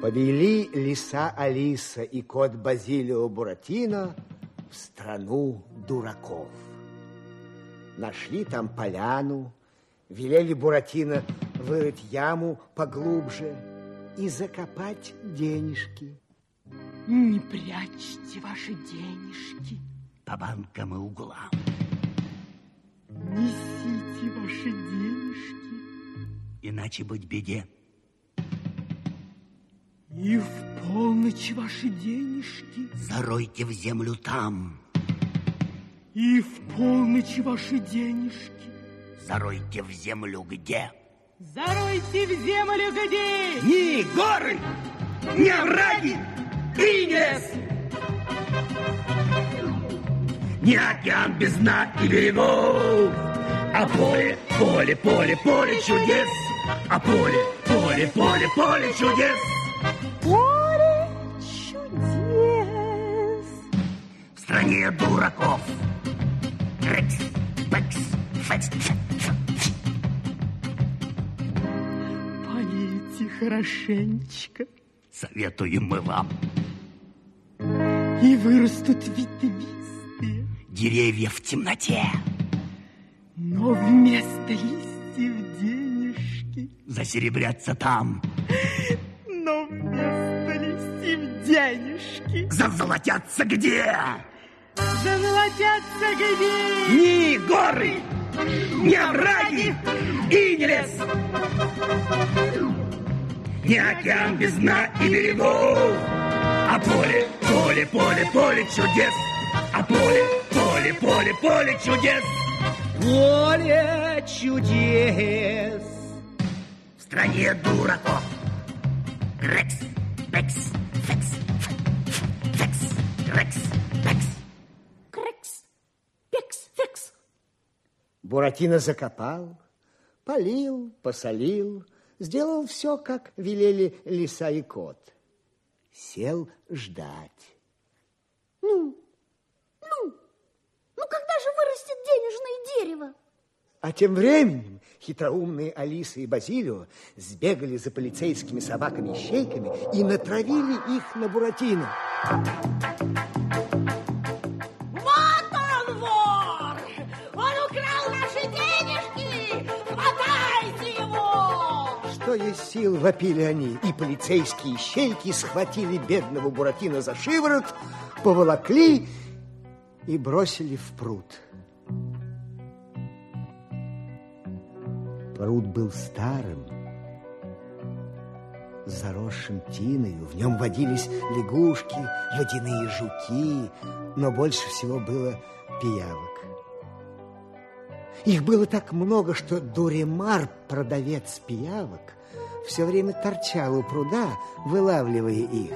Повели лиса Алиса и кот Базилио Буратино в страну дураков. Нашли там поляну, велели Буратино вырыть яму поглубже и закопать денежки. Не прячьте ваши денежки по банкам и углам. Несите ваши денежки, иначе быть беде. И в полночь ваши денежки заройте в землю там. И в полночь ваши денежки заройте в землю где? Заройте в землю где? Ни горы, ни овраги, и ни лес, ни океан без дна и берегов, а поле, поле, поле, поле чудес, а поле, поле, поле, поле чудес. Поле чудес. В стране дураков. Рекс, пекс, фекс, фекс. Полейте хорошенечко. Советуем мы вам. И вырастут ветвистые деревья в темноте. Но вместо листьев денежки засеребрятся там. Но вместо листьев денежки зазолотятся где? Зазолотятся где? Ни горы, ни овраги и ни лес, ни океан без дна и берегов, а поле, поле, поле, поле чудес, а поле, поле, поле, поле чудес. Поле чудес. В стране дураков. Рекс, пекс, фекс, фекс, рекс, пекс. Крекс, пекс, фекс. Буратино закопал, полил, посолил, сделал все, как велели лиса и кот. Сел ждать. Ну, когда же вырастет денежное дерево? А тем временем хитроумные Алиса и Базилио сбегали за полицейскими собаками-ищейками и натравили их на Буратино. Вот он, вор! Он украл наши денежки! Хватайте его! Что есть сил, вопили они, и полицейские ищейки схватили бедного Буратино за шиворот, поволокли и бросили в пруд. Пруд был старым, заросшим тиною. В нем водились лягушки, водяные жуки, но больше всего было пиявок. Их было так много, что Дуремар, продавец пиявок, все время торчал у пруда, вылавливая их.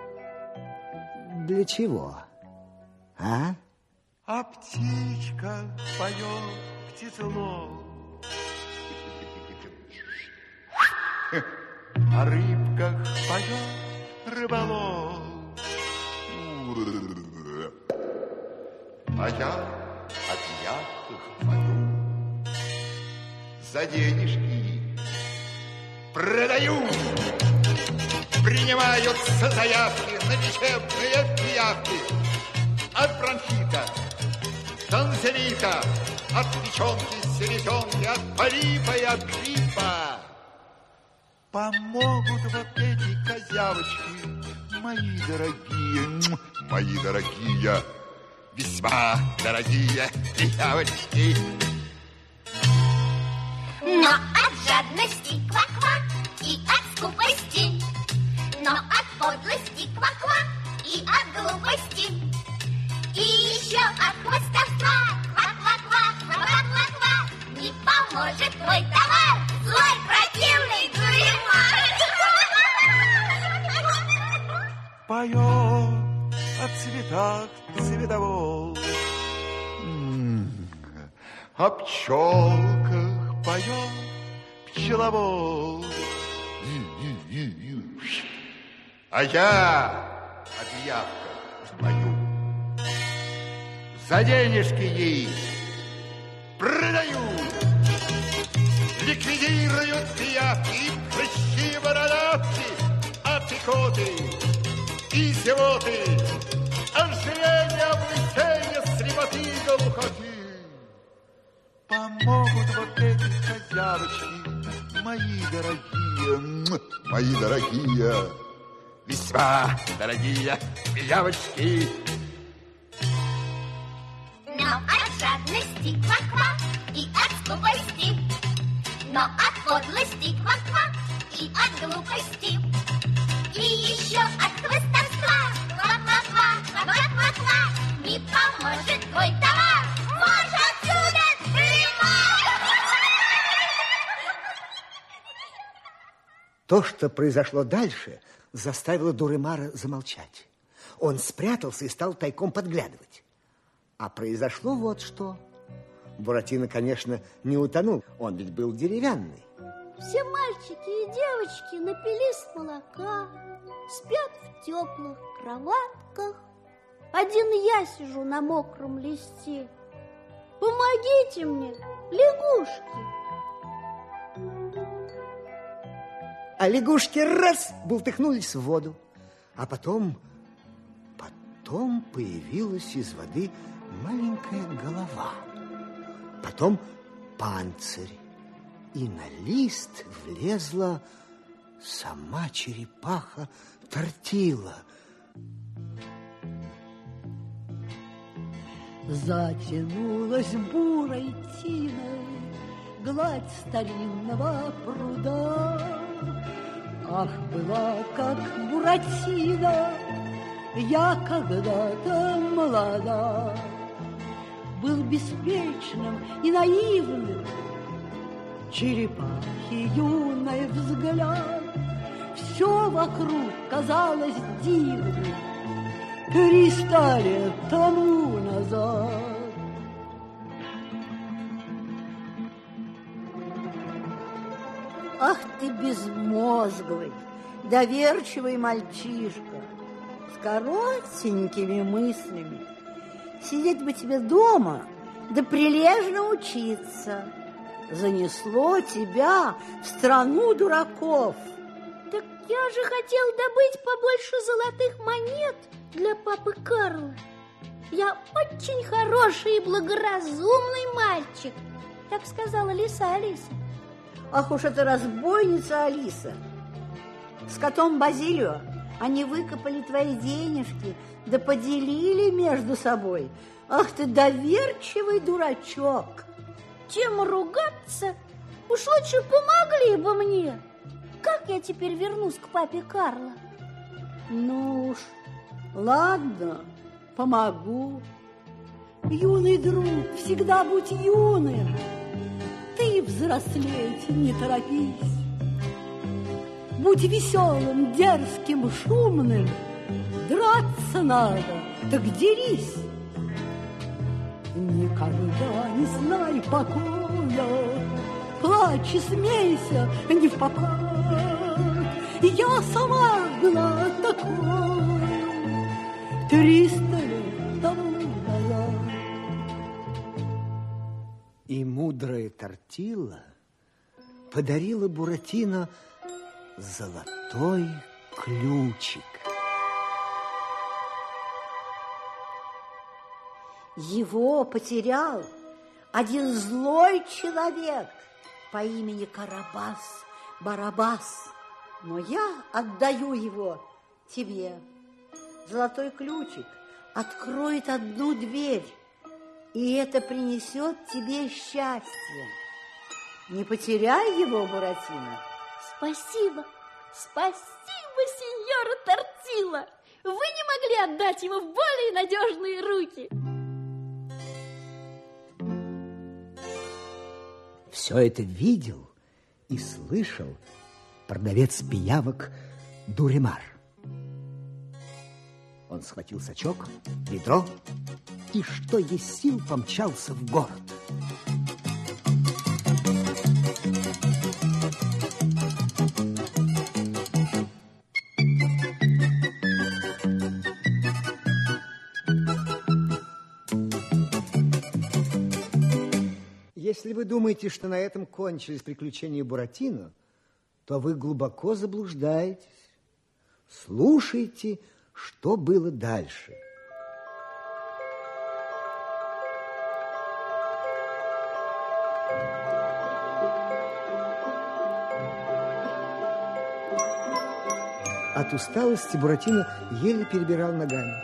Для чего? А? А птичка поет птицелов, о рыбках поет рыболов. А я от яхтах пою, за денежки продаю. Принимаются заявки на лечебные пиявки. От бронхита, танзелита, от печенки, селезенки, от полипа и от гриппа. Помогут вот эти козявочки, мои дорогие, весьма дорогие пиявочки. Но от жадности ква-ква и от скупости, но от подлости ква-ква и от глупости, и еще от хвостовства ква-ква-ква, ква-ква-ква, не поможет мой товар, злой противный Дуремар. Поет о цветах цветовол, о пчелках поет пчеловод. А я от явках пою, за денежки ей продаю. Ликвидируют пиявки, прыщи бородавки, от зевоты, и зевоты, ожирение, облысение, слепоты и глухоты. Помогут вот эти козявочки, мои дорогие, весьма дорогие пиявочки. Но от жадности ква-ква и от скупости, но от подлости ква-ква и от глупости, и еще от хвостовства ква-ква-ква, ква-ква-ква, не поможет твой товар. Марш отсюда, То, что произошло дальше, заставило Дуремара замолчать. Он спрятался и стал тайком подглядывать. А произошло вот что. Буратино, конечно, не утонул. Он ведь был деревянный. Все мальчики и девочки напились молока, спят в теплых кроватках. Один я сижу на мокром листе. Помогите мне, лягушки. А лягушки раз бултыхнулись в воду. А потом появилась из воды маленькая голова. Потом панцирь. И на лист влезла сама черепаха Тортила. Затянулась бурой тиной гладь старинного пруда. Ах, была как Буратино, я когда-то молода. Был беспечным и наивным черепахи юный взгляд. Все вокруг казалось дивным 300 лет тому назад. Ах ты безмозглый, доверчивый мальчишка с коротенькими мыслями. Сидеть бы тебе дома, да прилежно учиться. Занесло тебя в страну дураков. Так я же хотел добыть побольше золотых монет для папы Карла. Я очень хороший и благоразумный мальчик, так сказала лиса Алиса. Ах уж эта разбойница Алиса. С котом Базилио они выкопали твои денежки, да поделили между собой. Ах ты доверчивый дурачок. Чем ругаться? Уж лучше помогли бы мне. Как я теперь вернусь к папе Карла? Ну уж, ладно, помогу. Юный друг, всегда будь юным. Ты взрослеть не торопись. Будь веселым, дерзким, шумным. Драться надо, так дерись. Никогда не знай покоя, плачь и смейся не впопад. Я сама была такой 300 лет тому назад. И мудрая Тортила подарила Буратино золотой ключик. Его потерял один злой человек по имени Карабас-Барабас. Но я отдаю его тебе. Золотой ключик откроет одну дверь, и это принесет тебе счастье. Не потеряй его, Буратино. Спасибо, спасибо, сеньора Тортила. Вы не могли отдать его в более надежные руки. Все это видел и слышал продавец пиявок Дуремар. Он схватил сачок, ведро и, что есть сил, помчался в город. Если вы думаете, что на этом кончились приключения Буратино, то вы глубоко заблуждаетесь. Слушайте, что было дальше. От усталости Буратино еле перебирал ногами.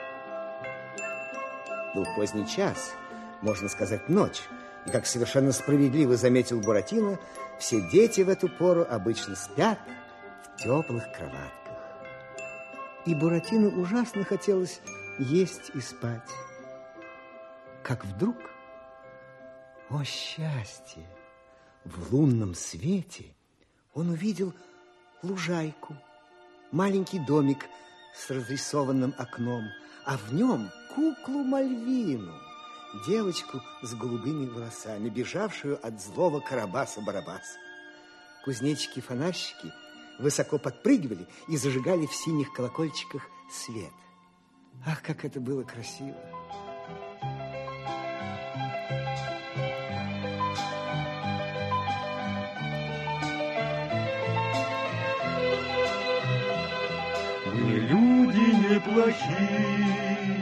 Был поздний час, можно сказать, ночь. И, как совершенно справедливо заметил Буратино, все дети в эту пору обычно спят в теплых кроватках. И Буратино ужасно хотелось есть и спать. Как вдруг, о счастье, в лунном свете он увидел лужайку, маленький домик с разрисованным окном, а в нем куклу Мальвину, девочку с голубыми волосами, бежавшую от злого Карабаса-Барабаса. Кузнечики-фонарщики высоко подпрыгивали и зажигали в синих колокольчиках свет. Ах, как это было красиво! Мы люди неплохие,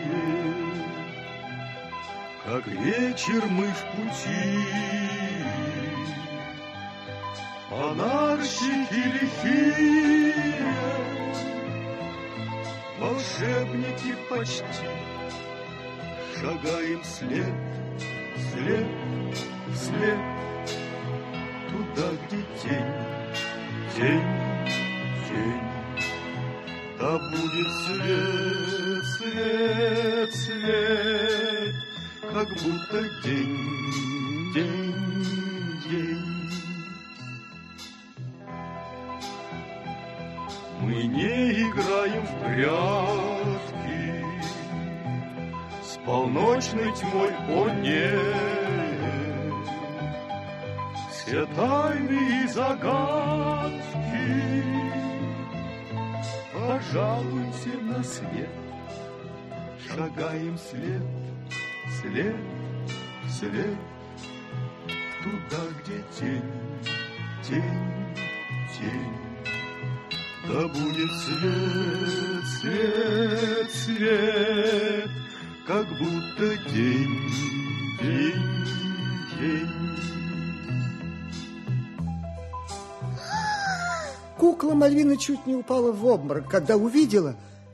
как вечер мы в пути, фонарщики лихие, волшебники почти, шагаем вслед, вслед, вслед, туда, где тень, тень, тень. Да будет свет, свет, свет, как будто день, день, день. Мы не играем в прятки с полночной тьмой, о нет. Все тайны и загадки пожалуйте на свет, шагаем след, след, след, туда, где тень, тень, тень. Да будет свет, свет, свет, как будто день, день, день. Кукла Мальвина чуть не упала в обморок, когда увидела...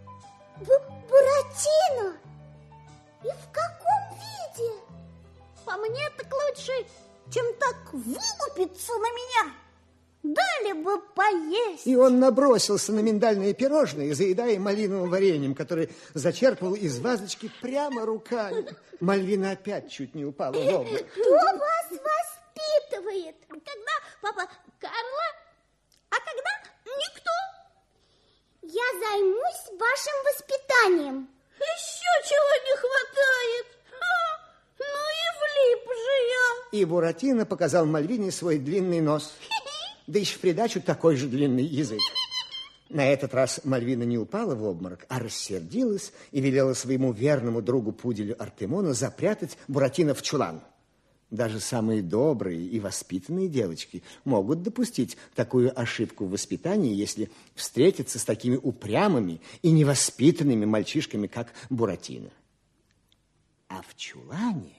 Буратино! И в каком виде? По мне так лучше, чем так вылупиться на меня. Дали бы поесть. И он набросился на миндальные пирожные, заедая малиновым вареньем, который зачерпывал из вазочки прямо руками. Мальвина опять чуть не упала в обморок. Кто вас воспитывает? Когда папа Карло, а когда никто? Я займусь вашим воспитанием. Еще чего не хватает. Ну и влип же я. И Буратино показал Мальвине свой длинный нос. Да еще в придачу такой же длинный язык. На этот раз Мальвина не упала в обморок, а рассердилась и велела своему верному другу-пуделю Артемону запрятать Буратино в чулан. Даже самые добрые и воспитанные девочки могут допустить такую ошибку в воспитании, если встретятся с такими упрямыми и невоспитанными мальчишками, как Буратино. А в чулане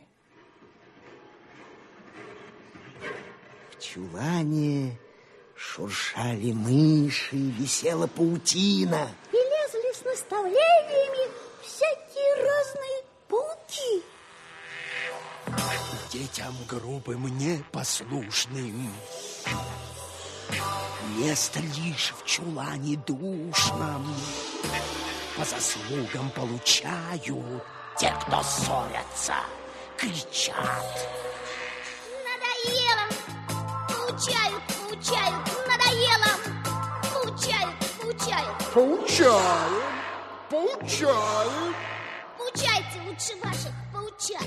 шуршали мыши, висела паутина. И лезли с наставлениями всякие разные пауки. Детям грубым, непослушным место лишь в чулане душном. По заслугам получают те, кто ссорятся, кричат. Надоело! Поучают, поучают, надоело! Поучают, поучают. Поучаем, поучаем. Поучайте лучше ваших поучат.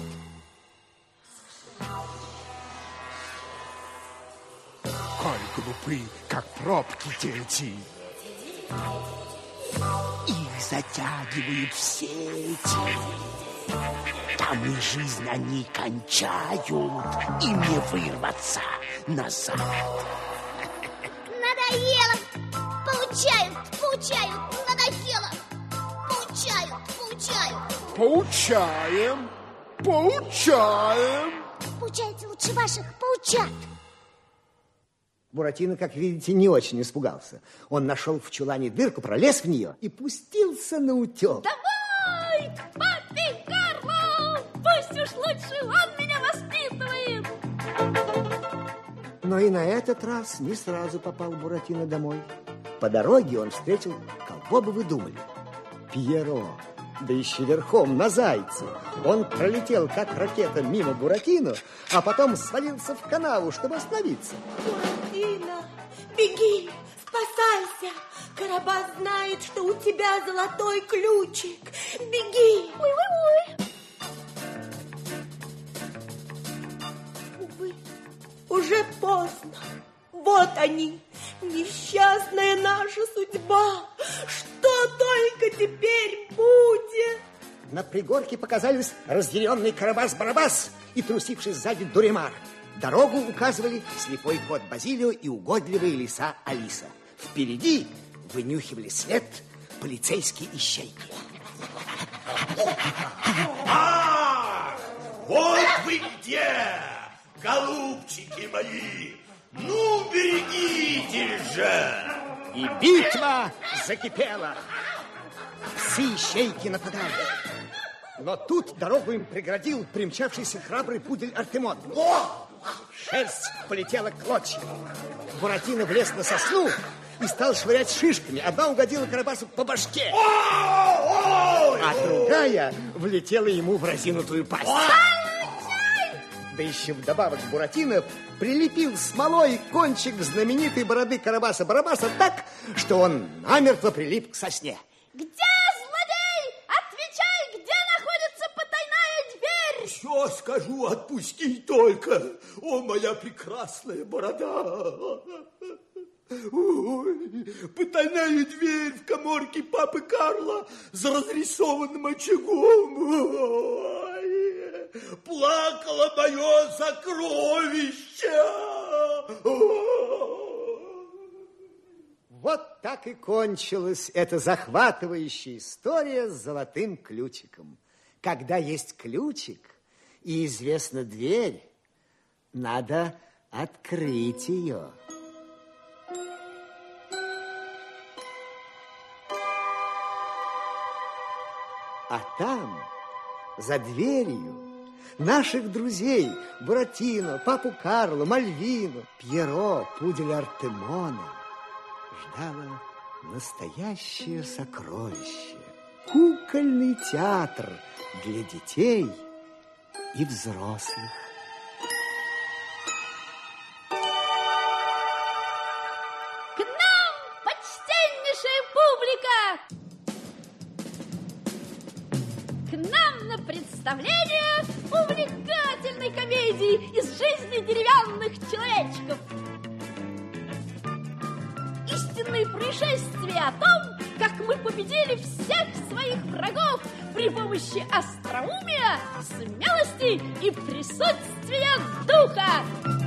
Коль глупы, как пробки дети, их затягивают в сети. Там и жизнь они кончают, им не вырваться назад. Надоело! Поучают, поучают. Поучают, надоело. Поучают. Поучаем. Поучайте лучше ваших паучат. Буратино, как видите, не очень испугался. Он нашел в чулане дырку, пролез в нее и пустился на утек. Давай к папе Карлу! Пусть уж лучше он меня воспитывает! Но и на этот раз не сразу попал Буратино домой. По дороге он встретил, кого бы вы думали? Пьеро, да еще верхом на зайце. Он пролетел, как ракета, мимо Буратино, а потом свалился в канаву, чтобы остановиться. Буратино, беги, спасайся. Карабас знает, что у тебя золотой ключик. Беги. Ой-ой-ой. Увы, уже поздно. Вот они, несчастная наша судьба. Что только теперь будет? На пригорке показались разъяренный Карабас-Барабас и трусивший сзади Дуремар. Дорогу указывали слепой кот Базилио и угодливая лиса Алиса. Впереди вынюхивали след полицейские ищейки. Вот вы где, голубчики мои! Ну, берегитесь же! И битва закипела. Псы-ищейки нападали. Но тут дорогу им преградил примчавшийся храбрый пудель Артемон. Шерсть полетела клочья. Буратино влез на сосну и стал швырять шишками. Одна угодила Карабасу по башке, а другая влетела ему в разинутую пасть. Да еще вдобавок Буратино прилепил смолой кончик знаменитой бороды Карабаса-Барабаса так, что он намертво прилип к сосне. Где злодей? Отвечай, где находится потайная дверь? Все скажу, отпусти только. О, моя прекрасная борода. Ой, потайная дверь в каморке папы Карла за разрисованным очагом. Ой, плакало мое сокровище. Вот так и кончилась эта захватывающая история с золотым ключиком. Когда есть ключик и известна дверь, надо открыть ее. А там, за дверью, наших друзей Буратино, папу Карло, Мальвину, Пьеро, пуделя Артемона ждало настоящее сокровище. Кукольный театр для детей и взрослых. К нам, почтеннейшая публика! К нам на представление увлекательной комедии из жизни деревянных человечков. Истинные происшествия о том, как мы победили всех своих врагов при помощи остроумия, смелости и присутствия духа.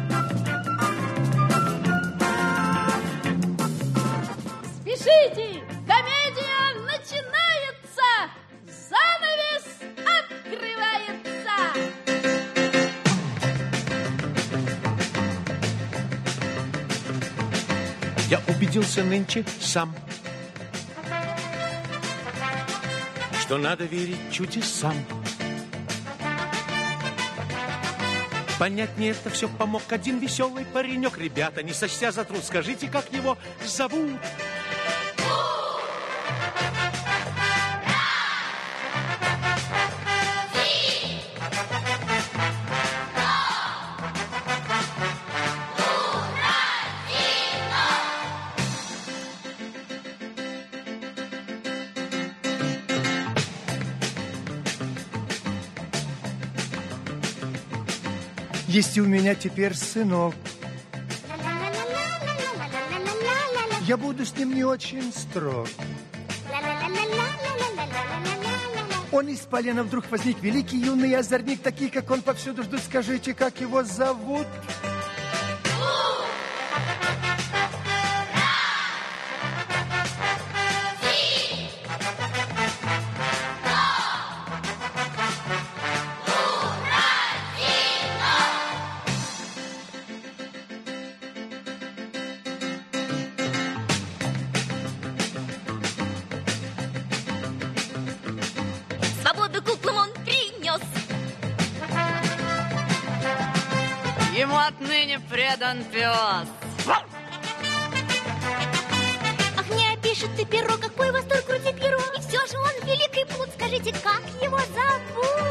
Спешите! Комедия начинается! Занавес открывается! Я убедился нынче сам, что надо верить чудесам. Понять мне это все помог один веселый паренек. Ребята, не сочтя за труд, скажите, как его зовут? Есть у меня теперь сынок. Я буду с ним не очень строг. Он из полена вдруг возник великий юный озорник, такие, как он, повсюду ждут. Скажите, как его зовут? ему отныне предан пес. Ах, не опишет ты перо, какой восторг крутит перо. И все же он великий плут. Скажите, как его зовут?